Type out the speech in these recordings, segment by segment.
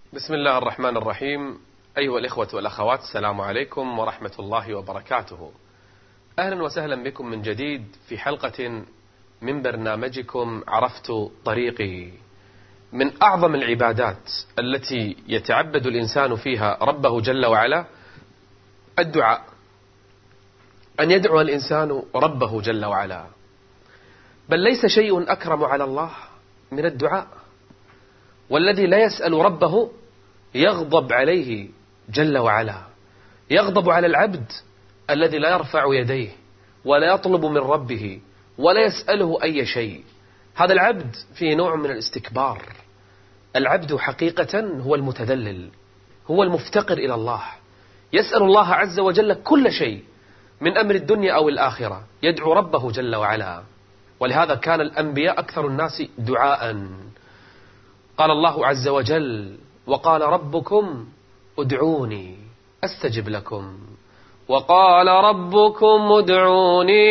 بسم الله الرحمن الرحيم. أيها الإخوة والأخوات، السلام عليكم ورحمة الله وبركاته. أهلا وسهلا بكم من جديد في حلقة من برنامجكم عرفت طريقي. من أعظم العبادات التي يتعبد الإنسان فيها ربه جل وعلا الدعاء، أن يدعو الإنسان ربه جل وعلا، بل ليس شيء أكرم على الله من الدعاء. والذي لا يسأل ربه يغضب عليه جل وعلا، يغضب على العبد الذي لا يرفع يديه ولا يطلب من ربه ولا يسأله أي شيء. هذا العبد فيه نوع من الاستكبار. العبد حقيقة هو المتذلل، هو المفتقر إلى الله، يسأل الله عز وجل كل شيء من أمر الدنيا أو الآخرة، يدعو ربه جل وعلا. ولهذا كان الأنبياء أكثر الناس دعاء. قال الله عز وجل: وقال ربكم ادعوني أستجب لكم. وقال ربكم ادعوني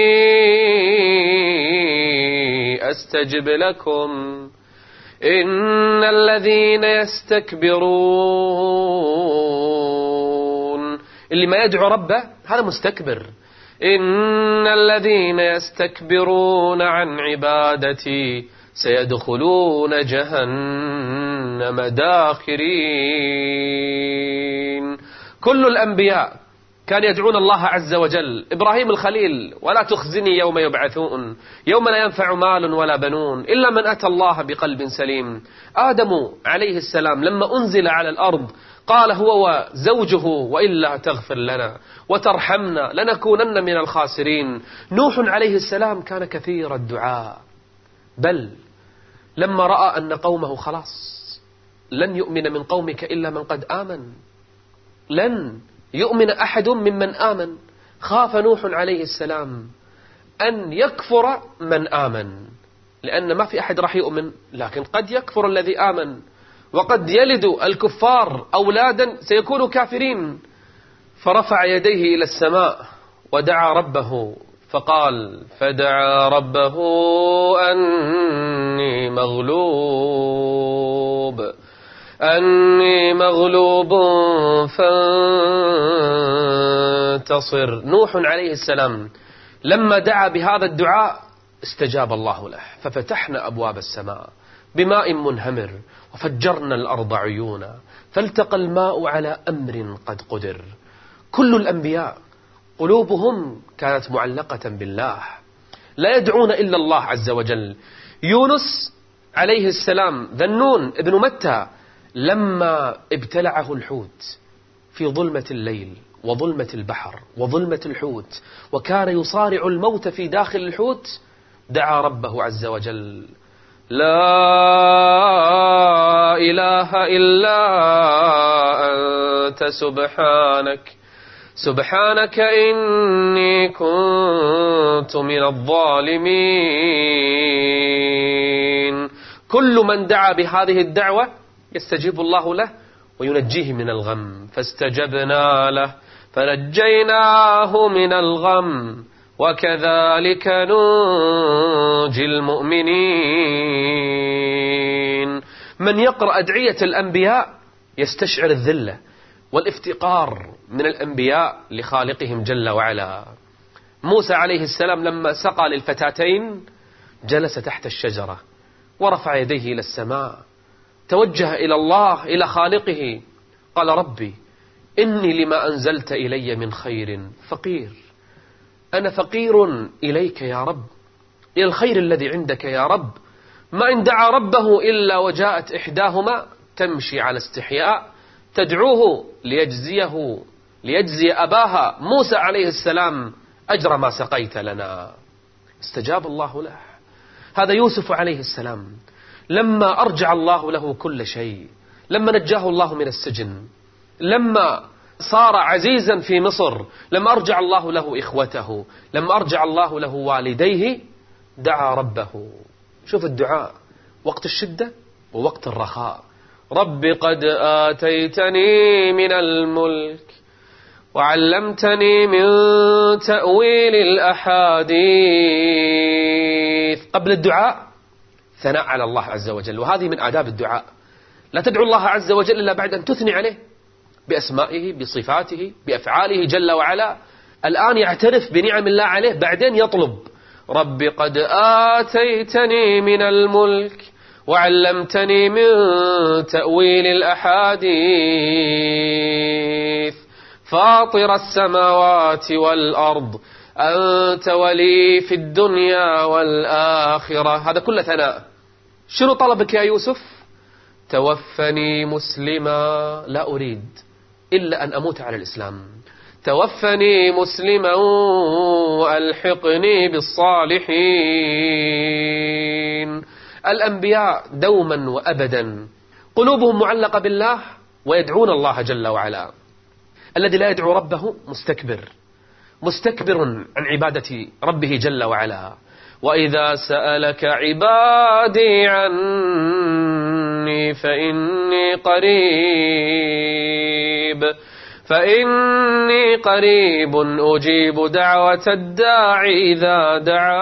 أستجب لكم إن الذين يستكبرون، اللي ما يدعو ربه هذا مستكبر. إن الذين يستكبرون عن عبادتي سيدخلون جهنم داخرين. كل الأنبياء كان يدعون الله عز وجل. إبراهيم الخليل: ولا تخزني يوم يبعثون يوم لا ينفع مال ولا بنون إلا من أتى الله بقلب سليم. آدم عليه السلام لما أنزل على الأرض قال هو وزوجه: وإلا تغفر لنا وترحمنا لنكونن من الخاسرين. نوح عليه السلام كان كثير الدعاء، بل لما رأى أن قومه خلاص لن يؤمن من قومك إلا من قد آمن، لن يؤمن أحد ممن آمن، خاف نوح عليه السلام أن يكفر من آمن، لأن ما في أحد راح يؤمن، لكن قد يكفر الذي آمن، وقد يلد الكفار أولادا سيكونوا كافرين. فرفع يديه إلى السماء ودعا ربه فقال: فدعا ربه أني مغلوب فانتصر. نوح عليه السلام لما دعا بهذا الدعاء استجاب الله له، ففتحنا أبواب السماء بماء منهمر وفجرنا الأرض عيونا فالتقى الماء على أمر قد قدر. كل الأنبياء قلوبهم كانت معلقة بالله، لا يدعون إلا الله عز وجل. يونس عليه السلام ذنون ابن متى لما ابتلعه الحوت في ظلمة الليل وظلمة البحر وظلمة الحوت، وكان يصارع الموت في داخل الحوت، دعا ربه عز وجل: لا إله إلا أنت سبحانك إني كنت من الظالمين. كل من دعا بهذه الدعوة يستجيب الله له وينجيه من الغم. فاستجبنا له فنجيناه من الغم وكذلك ننجي المؤمنين. من يقرأ أدعية الأنبياء يستشعر الذلة والافتقار من الأنبياء لخالقهم جل وعلا. موسى عليه السلام لما سقى للفتاتين جلس تحت الشجرة ورفع يديه إلى السماء، توجه إلى الله إلى خالقه، قال: ربي إني لما أنزلت إلي من خير فقير، أنا فقير إليك يا رب، إلى الخير الذي عندك يا رب. ما إن دعا ربه إلا وجاءت إحداهما تمشي على استحياء تدعوه ليجزي أباها موسى عليه السلام أجر ما سقيت لنا. استجاب الله له. هذا يوسف عليه السلام لما أرجع الله له كل شيء، لما نجاه الله من السجن، لما صار عزيزا في مصر، لما أرجع الله له إخوته، لما أرجع الله له والديه، دعا ربه. شوف الدعاء وقت الشدة ووقت الرخاء. رب قد آتيتني من الملك وعلمتني من تأويل الأحاديث. قبل الدعاء ثناء على الله عز وجل، وهذه من آداب الدعاء. لا تدعو الله عز وجل إلا بعد أن تثني عليه بأسمائه بصفاته بأفعاله جل وعلا. الآن يعترف بنعم الله عليه، بعدين يطلب: رب قد آتيتني من الملك وعلمتني من تأويل الأحاديث فاطر السماوات والأرض أنت ولي في الدنيا والآخرة. هذا كله ثناء. شنو طلبك يا يوسف؟ توفني مسلما، لا أريد إلا أن أموت على الإسلام. توفني مسلما وألحقني بالصالحين. الأنبياء دوما وأبدا قلوبهم معلقة بالله ويدعون الله جل وعلا. الذي لا يدعو ربه مستكبر عن عبادة ربه جل وعلا. وإذا سألك عبادي عني فإني قريب أجيب دعوة الداعي إذا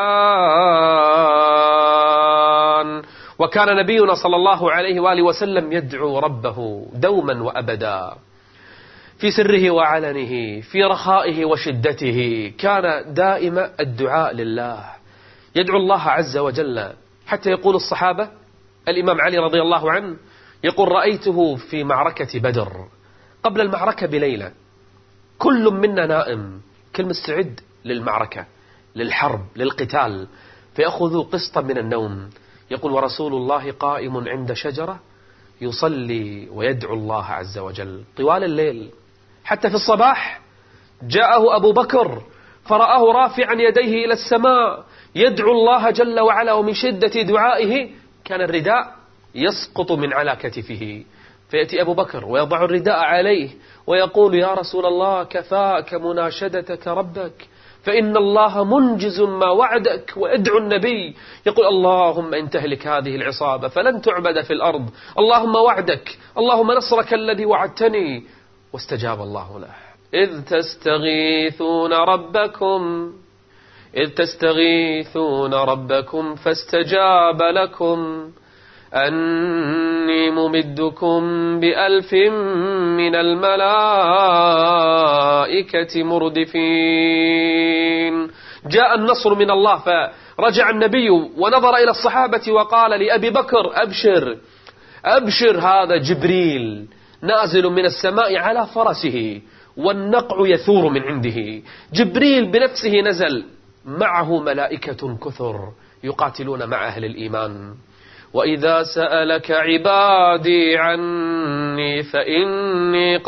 دعان. وكان نبينا صلى الله عليه وآله وسلم يدعو ربه دوما وأبدا في سره وعلنه، في رخائه وشدته، كان دائم الدعاء لله، يدعو الله عز وجل. حتى يقول الصحابة، الإمام علي رضي الله عنه يقول: رأيته في معركة بدر قبل المعركة بليلة، كل منا نائم، كل مستعد للمعركة، للحرب، للقتال، فيأخذ قسطا من النوم. يقول: ورسول الله قائم عند شجرة يصلي ويدعو الله عز وجل طوال الليل. حتى في الصباح جاءه أبو بكر فرآه رافعا يديه إلى السماء يدعو الله جل وعلا، ومن شدة دعائه كان الرداء يسقط من على كتفه، فيأتي أبو بكر ويضع الرداء عليه ويقول: يا رسول الله كفاك مناشدتك ربك، فإن الله منجز ما وعدك. ويدعو النبي يقول: اللهم إن تهلك هذه العصابة فلن تعبد في الأرض، اللهم وعدك، اللهم نصرك الذي وعدتني. واستجاب الله له: إذ تستغيثون ربكم فاستجاب لكم أني ممدكم ب1000 من الملائكة مردفين. جاء النصر من الله، فرجع النبي ونظر إلى الصحابة وقال لأبي بكر: أبشر، هذا جبريل نازل من السماء على فرسه والنقع يثور من عنده. جبريل بنفسه نزل، معه ملائكة كثر يقاتلون مع أهل الإيمان. وإذا سألك عبادي عني فإني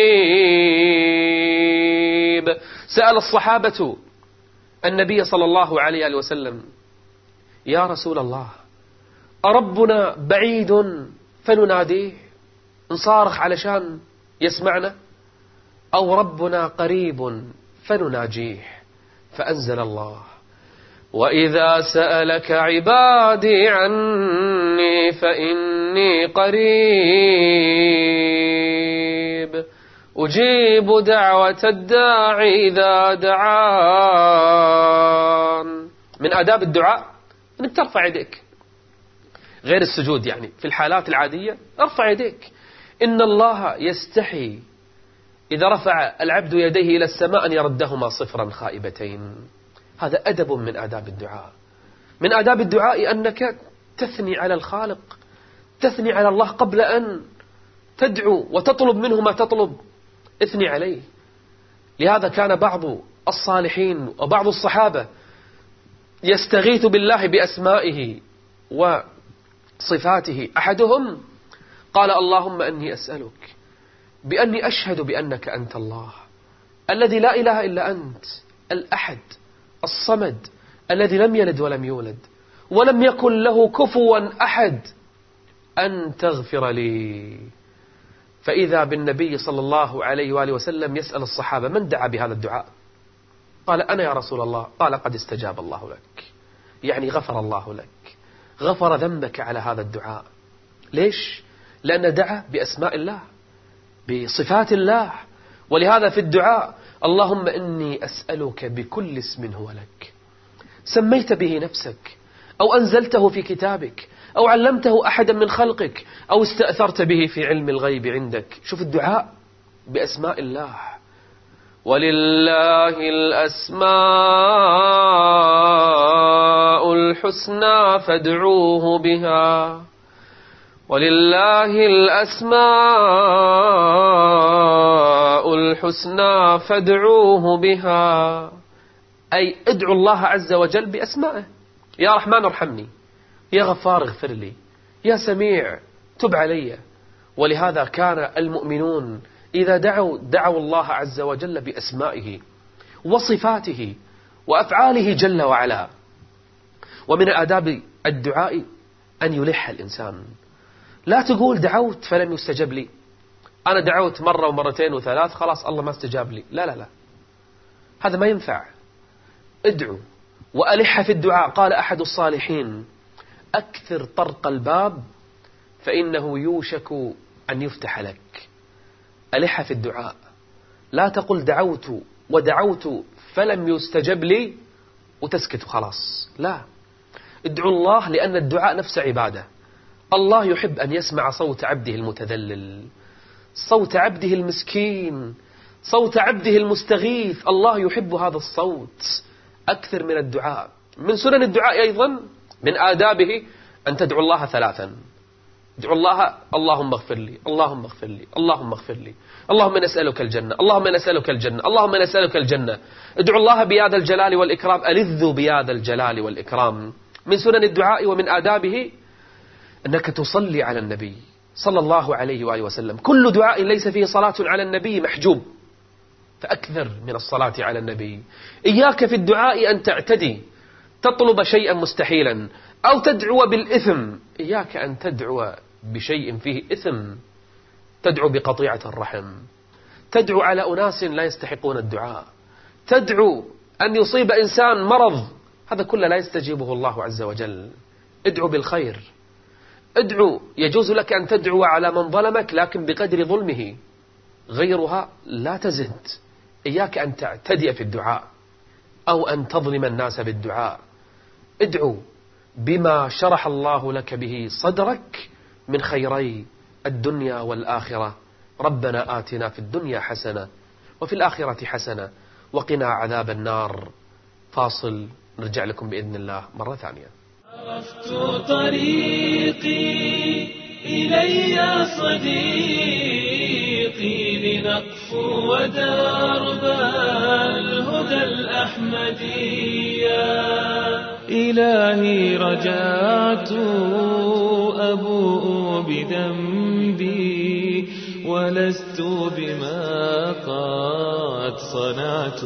قريب. سأل الصحابة النبي صلى الله عليه وسلم: يا رسول الله، أربنا بعيد فنناديه نصارخ علشان يسمعنا، أو ربنا قريب فنناجيه؟ فأنزل الله: وإذا سألك عبادي عني فإني قريب أجيب دعوة الداعي إذا دعان. من آداب الدعاء أنك ترفع يديك، غير السجود، يعني في الحالات العادية ارفع يديك. إن الله يستحي إذا رفع العبد يديه إلى السماء أن يردهما صفرا خائبتين. هذا أدب من آداب الدعاء. من آداب الدعاء أنك تثني على الخالق، تثني على الله قبل أن تدعو وتطلب منه ما تطلب، اثني عليه. لهذا كان بعض الصالحين وبعض الصحابة يستغيث بالله بأسمائه وصفاته. أحدهم قال: اللهم أني أسألك بأني أشهد بأنك أنت الله الذي لا إله إلا أنت، الأحد الصمد الذي لم يلد ولم يولد ولم يكن له كفوا أحد، أن تغفر لي. فإذا بالنبي صلى الله عليه وآله وسلم يسأل الصحابة: من دعا بهذا الدعاء؟ قال: أنا يا رسول الله. قال: قد استجاب الله لك، يعني غفر الله لك، غفر ذنبك على هذا الدعاء. ليش؟ لأن دعا بأسماء الله بصفات الله. ولهذا في الدعاء: اللهم إني أسألك بكل اسم هو لك سميت به نفسك أو أنزلته في كتابك أو علمته أحدا من خلقك أو استأثرت به في علم الغيب عندك. شوف الدعاء بأسماء الله. ولله الأسماء الحسنى فادعوه بها. ولله الأسماء الحسنى فادعوه بها، أي ادعوا الله عز وجل بأسمائه. يا رحمن ارحمني، يا غفار اغفر لي، يا سميع تب علي. ولهذا كان المؤمنون إذا دعوا الله عز وجل بأسمائه وصفاته وأفعاله جل وعلا. ومن آداب الدعاء أن يلح الإنسان. لا تقول دعوت فلم يستجب لي، أنا دعوت مرة ومرتين وثلاث خلاص الله ما استجاب لي. لا لا لا، هذا ما ينفع. ادعو وألح في الدعاء. قال أحد الصالحين: أكثر طرق الباب فإنه يوشك أن يفتح لك. ألح في الدعاء، لا تقل دعوت ودعوت فلم يستجب لي وتسكت خلاص. لا، ادعو الله، لأن الدعاء نفس عبادة. الله يحب أن يسمع صوت عبده المتذلل، صوت عبده المسكين، صوت عبده المستغيث. الله يحب هذا الصوت. أكثر من الدعاء. من سنن الدعاء أيضا من آدابه أن تدعو الله ثلاثا. ادعو الله: اللهم اغفر لي، اللهم اغفر لي، اللهم اغفر لي، اللهم نسألك الجنة، اللهم نسألك الجنة، اللهم نسألك الجنة. ادعو الله بهذا الجلال والإكرام. ألذوا بهذا الجلال والإكرام. من سنن الدعاء ومن آدابه أنك تصلي على النبي صلى الله عليه وآله وسلم. كل دعاء ليس فيه صلاة على النبي محجوب، فأكثر من الصلاة على النبي. إياك في الدعاء أن تعتدي، تطلب شيئا مستحيلا أو تدعو بالإثم. إياك أن تدعو بشيء فيه إثم. تدعو بقطيعة الرحم، تدعو على أناس لا يستحقون الدعاء، تدعو أن يصيب إنسان مرض، هذا كله لا يستجيبه الله عز وجل. ادعو بالخير. ادعو، يجوز لك أن تدعو على من ظلمك لكن بقدر ظلمه، غيرها لا تزد. إياك أن تعتدي في الدعاء أو أن تظلم الناس بالدعاء. ادعو بما شرح الله لك به صدرك من خيري الدنيا والآخرة. ربنا آتنا في الدنيا حسنة وفي الآخرة حسنة وقنا عذاب النار. فاصل، نرجع لكم بإذن الله مرة ثانية. عرفت طريقي إلي صديقي لنقفو ودرب الهدى الأحمدية. إلهي رجعت أبوء بذنبي ولست بما قد صنعت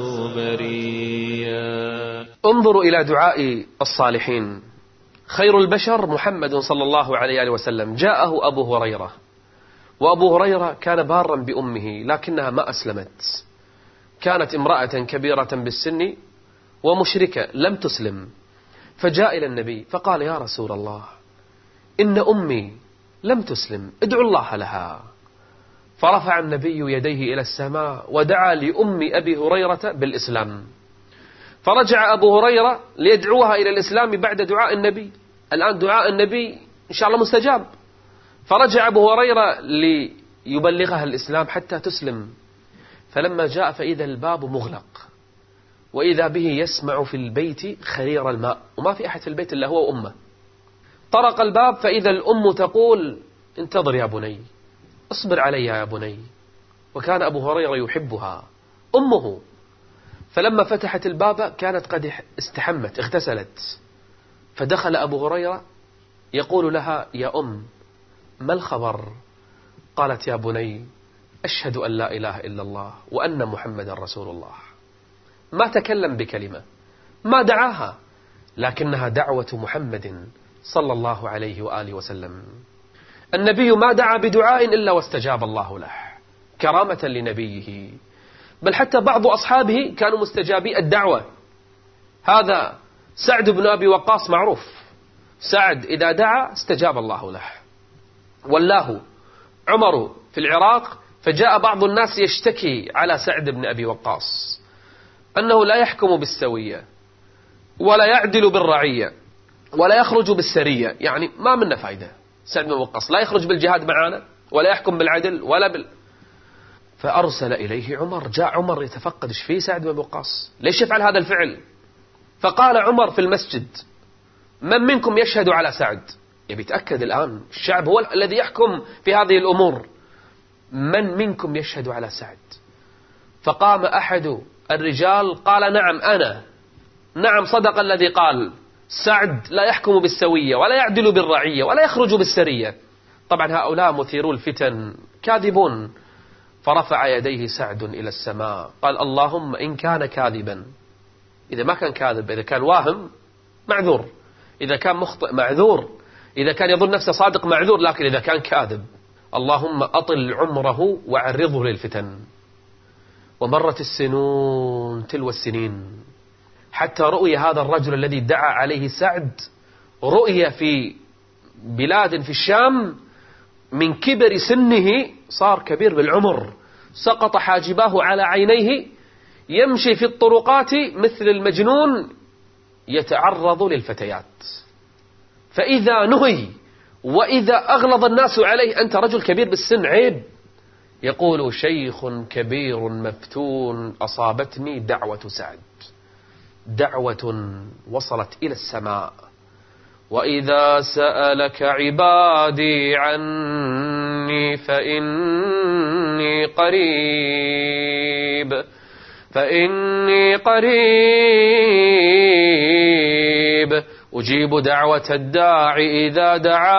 بريا. انظروا إلى دعاء الصالحين. خير البشر محمد صلى الله عليه وسلم. جاءه أبو هريرة، وأبو هريرة كان بارا بأمه لكنها ما أسلمت. كانت امرأة كبيرة بالسن ومشركة لم تسلم، فجاء إلى النبي فقال: يا رسول الله، إن أمي لم تسلم، ادعو الله لها. فرفع النبي يديه إلى السماء ودعا لأم أبي هريرة بالإسلام. فرجع أبو هريرة ليدعوها إلى الإسلام بعد دعاء النبي. الآن دعاء النبي إن شاء الله مستجاب. فرجع أبو هريرة ليبلغها الإسلام حتى تسلم. فلما جاء فإذا الباب مغلق، وإذا به يسمع في البيت خرير الماء، وما في أحد في البيت إلا هو وأمه. طرق الباب فإذا الأم تقول: انتظر يا بني، اصبر علي يا بني. وكان أبو هريرة يحبها أمه. فلما فتحت الباب كانت قد استحمت، اغتسلت. فدخل أبو هريرة يقول لها: يا أم، ما الخبر؟ قالت: يا بني، أشهد أن لا إله إلا الله وأن محمد رسول الله. ما تكلم بكلمة، ما دعاها، لكنها دعوة محمد صلى الله عليه وآله وسلم. النبي ما دعا بدعاء إلا واستجاب الله له كرامة لنبيه. بل حتى بعض أصحابه كانوا مستجابي الدعوة. هذا سعد بن أبي وقاص معروف. سعد إذا دعا استجاب الله له. والله عمر في العراق، فجاء بعض الناس يشتكي على سعد بن أبي وقاص أنه لا يحكم بالسوية ولا يعدل بالرعية. ولا يخرج بالسرية، يعني ما منا فايدة. سعد بن وقاص لا يخرج بالجهاد معنا ولا يحكم بالعدل فأرسل إليه عمر. جاء عمر يتفقد ايش فيه سعد بن وقاص، ليش يفعل هذا الفعل؟ فقال عمر في المسجد: من منكم يشهد على سعد؟ يبي يتأكد الآن، الشعب هو الذي يحكم في هذه الأمور. من منكم يشهد على سعد؟ فقام أحد الرجال قال: نعم أنا. نعم صدق الذي قال، سعد لا يحكم بالسوية ولا يعدل بالرعية ولا يخرج بالسرية. طبعا هؤلاء مثيرو الفتن كاذبون. فرفع يديه سعد إلى السماء قال: اللهم إن كان كاذبا، إذا ما كان كاذب، إذا كان واهم معذور، إذا كان مخطئ معذور، إذا كان يظن نفسه صادق معذور، لكن إذا كان كاذب اللهم أطل عمره وعرضه للفتن. ومرت السنون تلو السنين حتى رؤي هذا الرجل الذي دعا عليه سعد، رؤي في بلاد في الشام من كبر سنه، صار كبير بالعمر، سقط حاجباه على عينيه، يمشي في الطرقات مثل المجنون يتعرض للفتيات. فإذا نهي وإذا أغلظ الناس عليه: أنت رجل كبير بالسن، عيب. يقول: شيخ كبير مفتون أصابتني دعوة سعد، دعوة وصلت إلى السماء. وإذا سألك عبادي عني فإني قريب أجيب دعوة الداعي إذا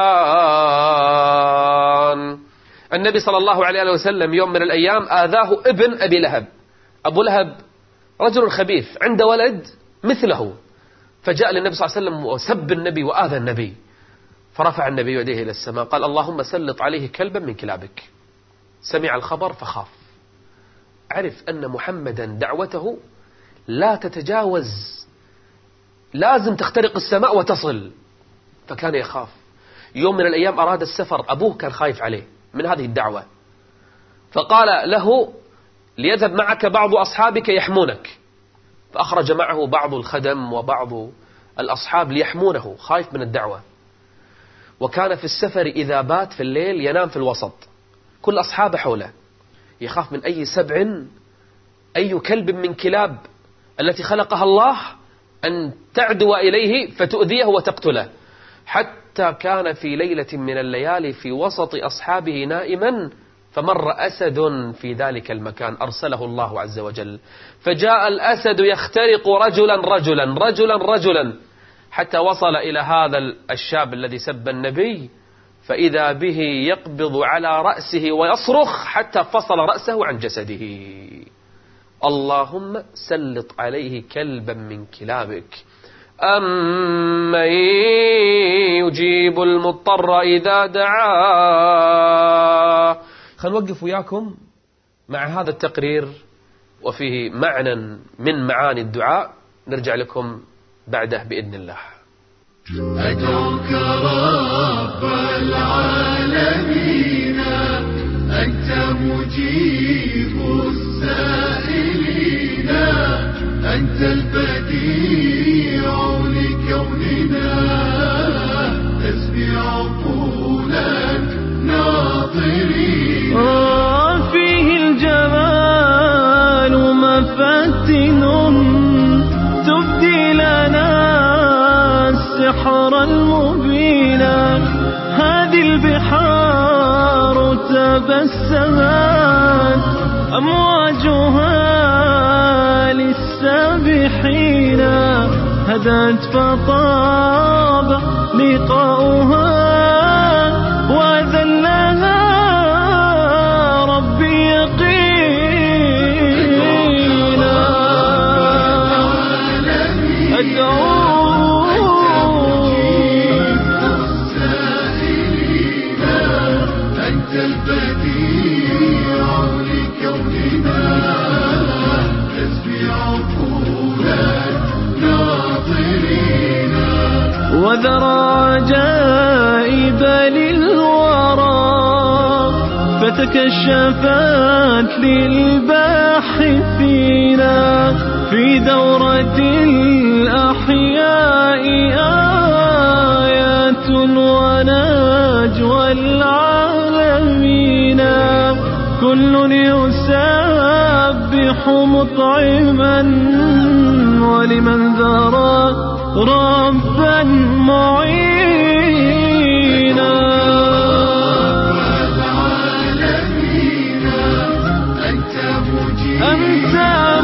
دعان. النبي صلى الله عليه وسلم يوم من الأيام آذاه ابن أبي لهب. أبو لهب رجل خبيث عنده ولد مثله، فجاء للنبي صلى الله عليه وسلم وسب النبي وآذى النبي. فرفع النبي يديه إلى السماء قال: اللهم سلط عليه كلبا من كلابك. سمع الخبر فخاف، عرف أن محمدا دعوته لا تتجاوز، لازم تخترق السماء وتصل، فكان يخاف. يوم من الأيام أراد السفر، أبوه كان خايف عليه من هذه الدعوة، فقال له: ليذهب معك بعض أصحابك يحمونك. فأخرج معه بعض الخدم وبعض الأصحاب ليحمونه، خايف من الدعوة. وكان في السفر إذا بات في الليل ينام في الوسط، كل أصحابه حوله، يخاف من أي سبع، أي كلب من كلاب التي خلقها الله أن تعدو إليه فتؤذيه وتقتله. حتى كان في ليلة من الليالي في وسط أصحابه نائما، فمر أسد في ذلك المكان أرسله الله عز وجل، فجاء الأسد يخترق رجلا رجلا رجلا رجلا، حتى وصل إلى هذا الشاب الذي سب النبي، فإذا به يقبض على رأسه ويصرخ حتى فصل رأسه عن جسده. اللهم سلط عليه كلبا من كلابك. أمن يجيب المضطر إذا دعاه. خلينا نوقف وياكم مع هذا التقرير وفيه معنى من معاني الدعاء، نرجع لكم بعده بإذن الله. أدعوك رب العالمين، أنت مجيب السائلين، أنت البديع لكوننا، تسمع عقول الناظرين. فيه الجمال مفتن، تبدي لنا السحر المبين. هذه البحار تبسمت أمواجها للسابحين، هدت فطاب لقاؤها وذلها ربي يقينا. أنت البديع لكوننا، تسمع عقول الناظرين. وذرى عجائب للورى، فتكشفت للباحثين في دورة الأحياء والعالمين كل يسبح مطعما ولمن ذرى ربا معينا أنت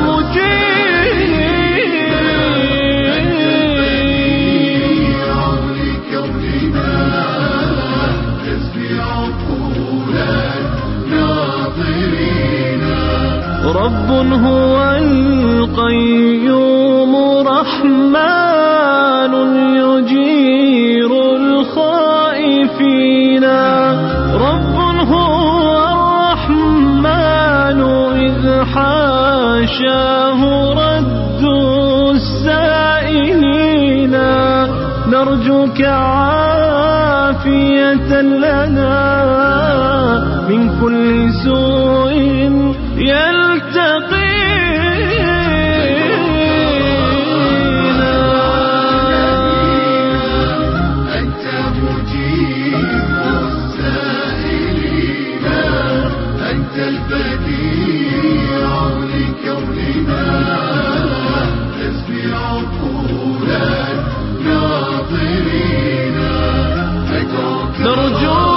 رب هو القيوم رحمن يجير الخائفين رب هو الرحمن إذ حاشاه رد السائلين نرجوك عافية لنا من كل سوء يلتقينا أنت مجيب السائلين أنت البديع لكوننا تسمع عقول الناظرين نرجو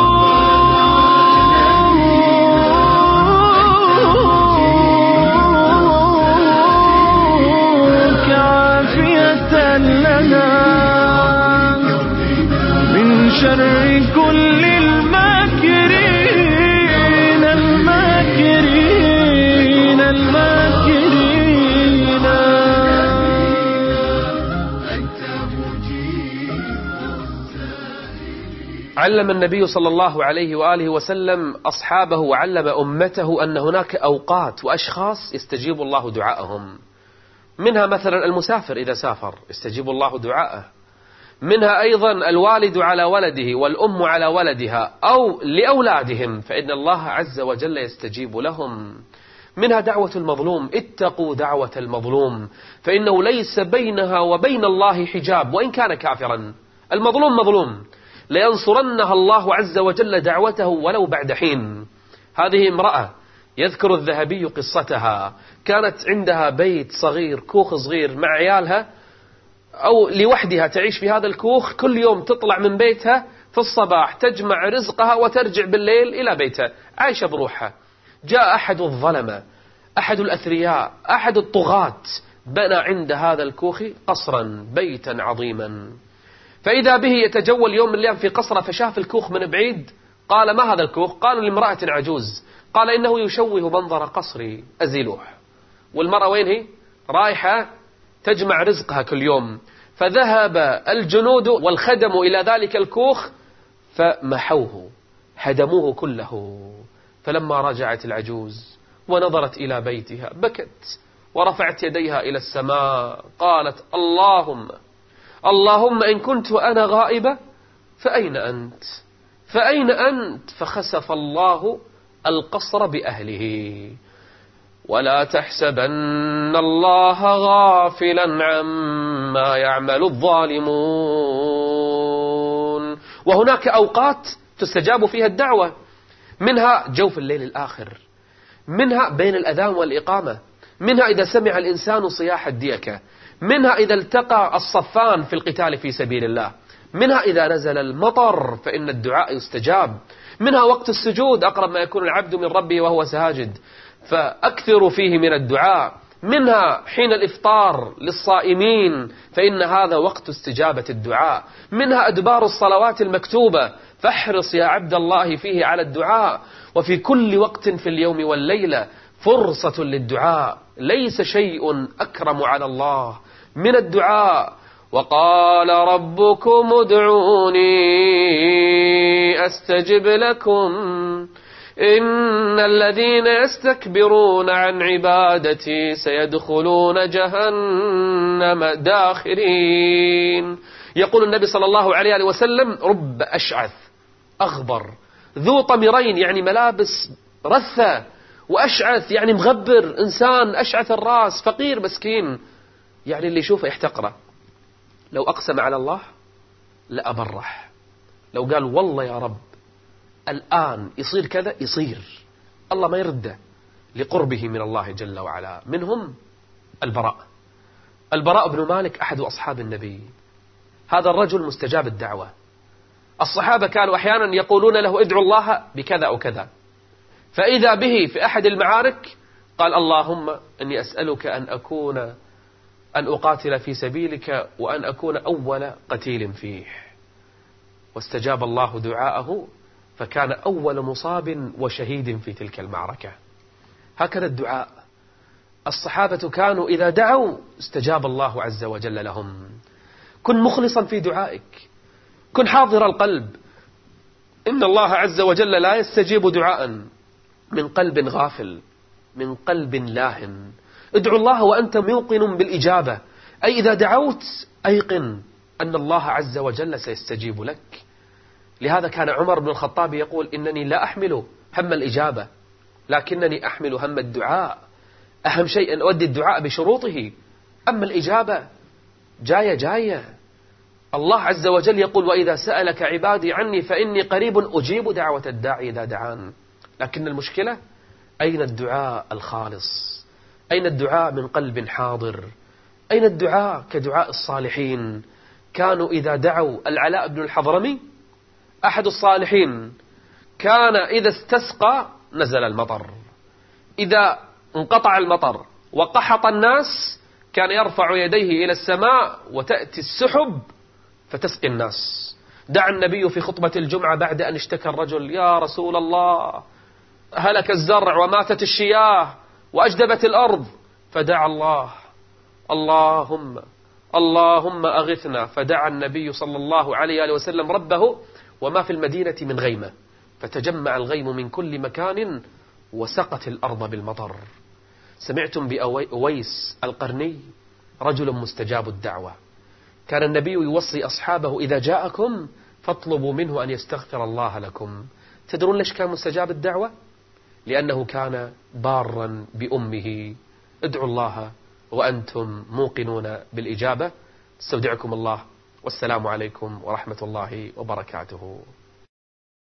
شر كل الماكرين الماكرين الماكرين علم النبي صلى الله عليه وآله وسلم أصحابه وعلم أمته أن هناك أوقات وأشخاص يستجيب الله دعاءهم. منها مثلا المسافر إذا سافر يستجيب الله دعاءه. منها أيضا الوالد على ولده والأم على ولدها أو لأولادهم فإن الله عز وجل يستجيب لهم. منها دعوة المظلوم، اتقوا دعوة المظلوم فإنه ليس بينها وبين الله حجاب وإن كان كافرا. المظلوم مظلوم، لينصرنها الله عز وجل دعوته ولو بعد حين. هذه امرأة يذكر الذهبي قصتها، كانت عندها بيت صغير، كوخ صغير مع عيالها أو لوحدها تعيش في هذا الكوخ. كل يوم تطلع من بيتها في الصباح تجمع رزقها وترجع بالليل إلى بيتها، عايشة بروحها. جاء أحد الظلمة، أحد الأثرياء، أحد الطغاة، بنى عند هذا الكوخ قصرا، بيتا عظيما. فإذا به يتجول يوم من الأيام في قصره فشاف الكوخ من بعيد. قال: ما هذا الكوخ؟ قالوا: لامرأة عجوز. قال: إنه يشوه منظر قصري، أزيلوه. والمرأة وين هي؟ رايحة تجمع رزقها كل يوم. فذهب الجنود والخدم إلى ذلك الكوخ فمحوه، هدموه كله. فلما رجعت العجوز ونظرت إلى بيتها بكت ورفعت يديها إلى السماء، قالت: اللهم إن كنت أنا غائبة فأين أنت؟ فأين أنت؟ فخسف الله القصر بأهله. ولا تحسبن الله غافلا عما يعمل الظالمون. وهناك أوقات تستجاب فيها الدعوة، منها جوف الليل الآخر، منها بين الأذان والإقامة، منها إذا سمع الإنسان صياح الديكة، منها إذا التقى الصفان في القتال في سبيل الله، منها إذا نزل المطر فإن الدعاء يستجاب، منها وقت السجود أقرب ما يكون العبد من ربه وهو ساجد فأكثر فيه من الدعاء، منها حين الإفطار للصائمين فإن هذا وقت استجابة الدعاء، منها أدبار الصلوات المكتوبة فاحرص يا عبد الله فيه على الدعاء. وفي كل وقت في اليوم والليلة فرصة للدعاء، ليس شيء أكرم على الله من الدعاء. وقال ربكم ادعوني أستجب لكم إن الذين يستكبرون عن عبادتي سيدخلون جهنم داخرين. يقول النبي صلى الله عليه وسلم: رب أشعث أغبر ذو طمرين، يعني ملابس رثة، وأشعث يعني مغبر، إنسان أشعث الرأس، فقير مسكين، يعني اللي يشوفه يحتقره. لو أقسم على الله لأبره، لو قال والله يا رب الآن يصير كذا يصير، الله ما يرده لقربه من الله جل وعلا. منهم البراء بن مالك أحد أصحاب النبي. هذا الرجل مستجاب الدعوة. الصحابة كانوا أحيانا يقولون له ادعو الله بكذا أو كذا، فإذا به في أحد المعارك قال اللهم إني أسألك أن أقاتل في سبيلك وأن أكون أول قتيل فيه، واستجاب الله دعاءه فكان أول مصاب وشهيد في تلك المعركة. هكذا الدعاء. الصحابة كانوا إذا دعوا استجاب الله عز وجل لهم. كن مخلصا في دعائك، كن حاضر القلب. إن الله عز وجل لا يستجيب دعاء من قلب غافل، من قلب لاهن. ادعو الله وأنت موقن بالإجابة، أي إذا دعوت أيقن أن الله عز وجل سيستجيب لك. لهذا كان عمر بن الخطاب يقول إنني لا أحمل هم الإجابة لكنني أحمل هم الدعاء. أهم شيء أن أؤدي الدعاء بشروطه، أما الإجابة جاية. الله عز وجل يقول وإذا سألك عبادي عني فإني قريب أجيب دعوة الداعي إذا دعان. لكن المشكلة أين الدعاء الخالص؟ أين الدعاء من قلب حاضر؟ أين الدعاء كدعاء الصالحين؟ كانوا إذا دعوا العلاء بن الحضرمي أحد الصالحين كان إذا استسقى نزل المطر، إذا انقطع المطر وقحط الناس كان يرفع يديه إلى السماء وتأتي السحب فتسقي الناس. دعا النبي في خطبة الجمعة بعد أن اشتكى الرجل يا رسول الله هلك الزرع وماتت الشياه وأجدبت الأرض، فدعا الله اللهم أغثنا، فدعا النبي صلى الله عليه وسلم ربه وما في المدينة من غيمة، فتجمع الغيم من كل مكان وسقت الأرض بالمطر. سمعتم بأويس القرني؟ رجل مستجاب الدعوة. كان النبي يوصي أصحابه إذا جاءكم فاطلبوا منه أن يستغفر الله لكم. تدرون ليش كان مستجاب الدعوة؟ لأنه كان بارا بأمه. ادعوا الله وأنتم موقنون بالإجابة. استودعكم الله والسلام عليكم ورحمة الله وبركاته.